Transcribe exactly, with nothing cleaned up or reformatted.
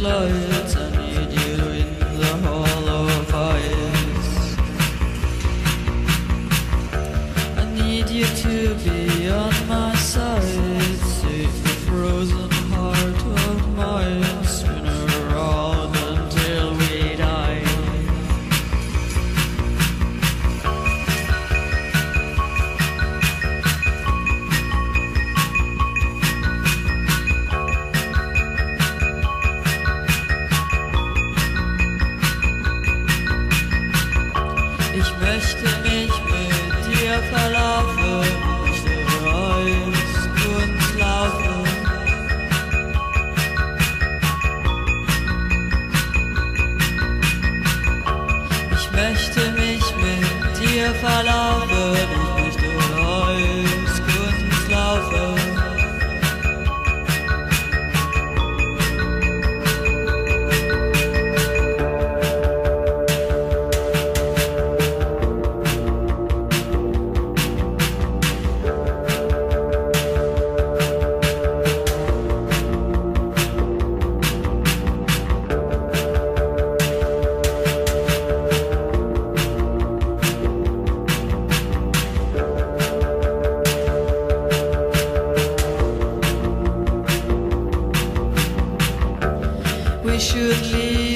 lights. I need you in the hall of ice. I need you to be on my side. Save the frozen heart of mine. Spin around until we die. Ich möchte mich mit dir verlaufen, möchte Eiskunst laufen. Ich möchte mich mit dir verlaufen, ich möchte Eiskunst laufen. We should leave.